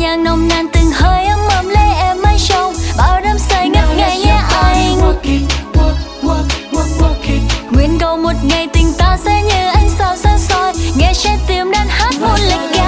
nhàng nồng nàn từng hơi ấm ấm lấy em mãi trong bao đắm say ngất ngây nhé anh. Nguyện cầu một ngày tình ta sẽ như ánh sao sáng soi, nghe trái tim đang hát một lời ca.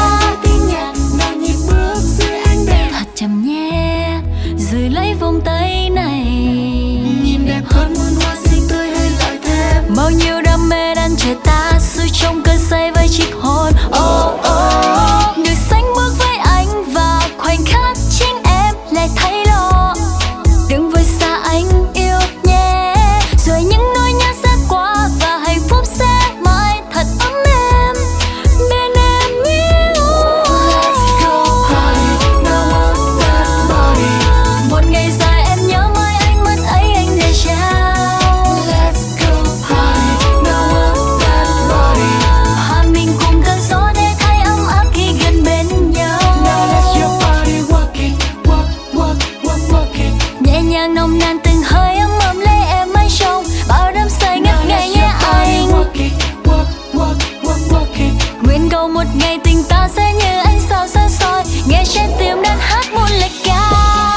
Thật chậm nhé, giữ lấy vòng tay này. Nhìn đẹp hơn muôn hoa xinh tươi hay lại thêm Bao nhiêu đam mê đang chờ ta xuôi trong cơn say với chiếc hôn. Được sánh bước với anh và khoảnh khắc chính em lại thấy lo. Đừng vội xa anh yêu nhé, rồi những nỗi nhớ sẽ qua và hạnh phúc sẽ mãi thật ấm êm bên em yêu. Let's go party, now want that body. Một ngày dài em nhớ mãi ánh mắt ấy anh để trao. Let's go party, now want that body. Hòa mình cùng cơn gió để thấy ấm áp khi gần bên nhau. Now let's your body work it, work it. Nhẹ nhàng nồng nàn từng hơi ấm ấm lấy em mãi trong bao đắm say ngất ngây nhé anh. Work it, work it. Nguyện cầu một ngày tình ta sẽ như ánh sao sáng soi, nghe trái tim đang hát một lời ca.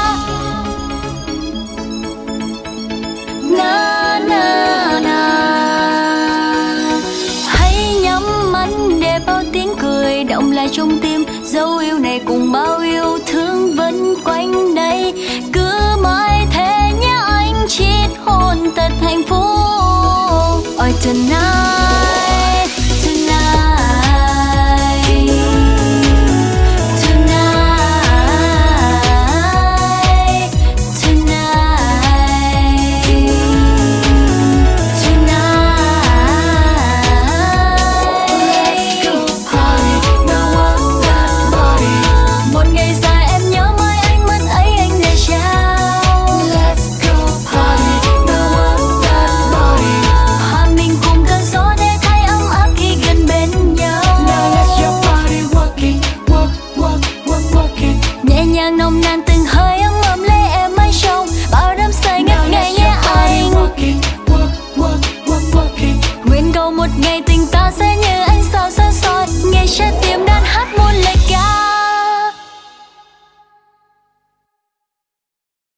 Na na na. Hãy nhắm mắt để bao tiếng cười động lại trong tim, dấu yêu này cùng bao yêu